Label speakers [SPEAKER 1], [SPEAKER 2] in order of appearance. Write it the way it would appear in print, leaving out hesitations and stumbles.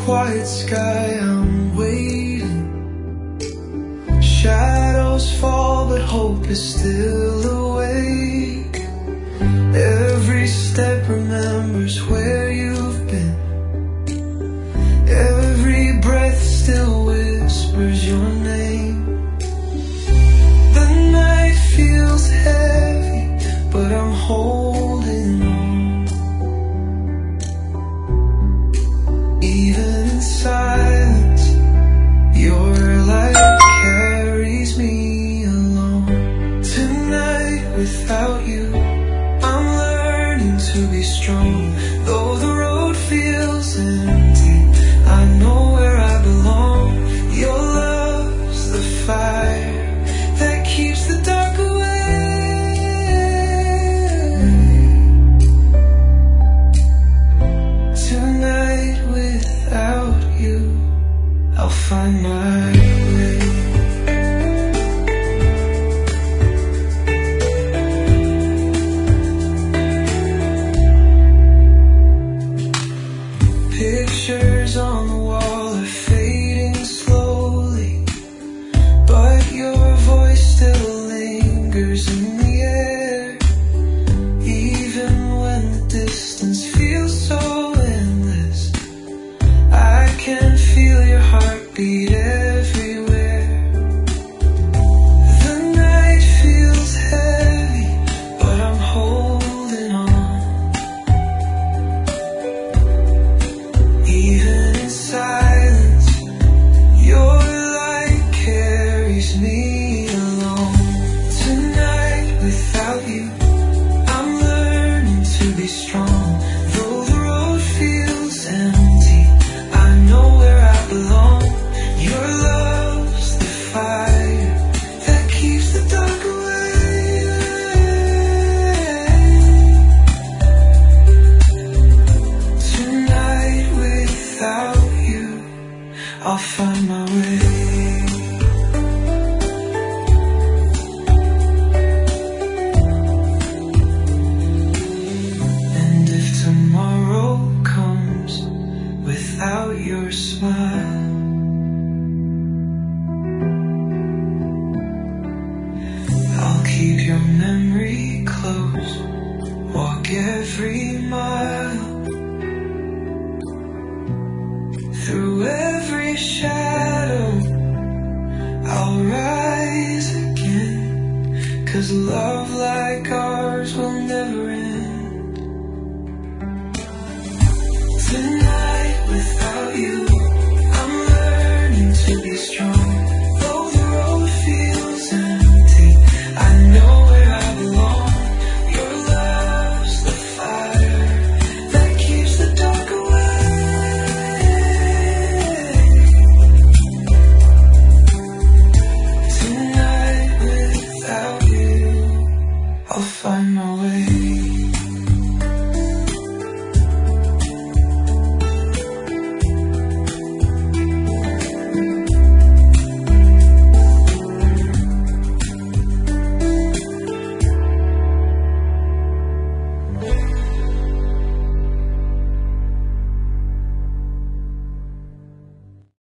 [SPEAKER 1] quiet sky, I'm waiting. Shadows fall, but hope is still awake. Every step remembers where you've been. Every breath still whispers your name. The night feels heavy, but I'm holding on. Even in silence, your light carries me along. Tonight without you, I'm learning to be strong. Though the road feels empty, I know where I belong. Your love's the fire that keeps the dark away. Tonight without you, I'll find my way. Pictures on the wall are fading slowly, but your voice still lingers in the air. Even when the distance feels so endless, I can feel your heartbeat everywhere. The night feels heavy, but I'm holding on. Even in silence, your light carries me along. Tonight without you, I'm learning to be strong. Though the road feels empty, I know where I belong. Your love's the fire that keeps the dark away. Tonight without you, I'll find my way. And if tomorrow comes without your smile, I'll keep your memory close, walk every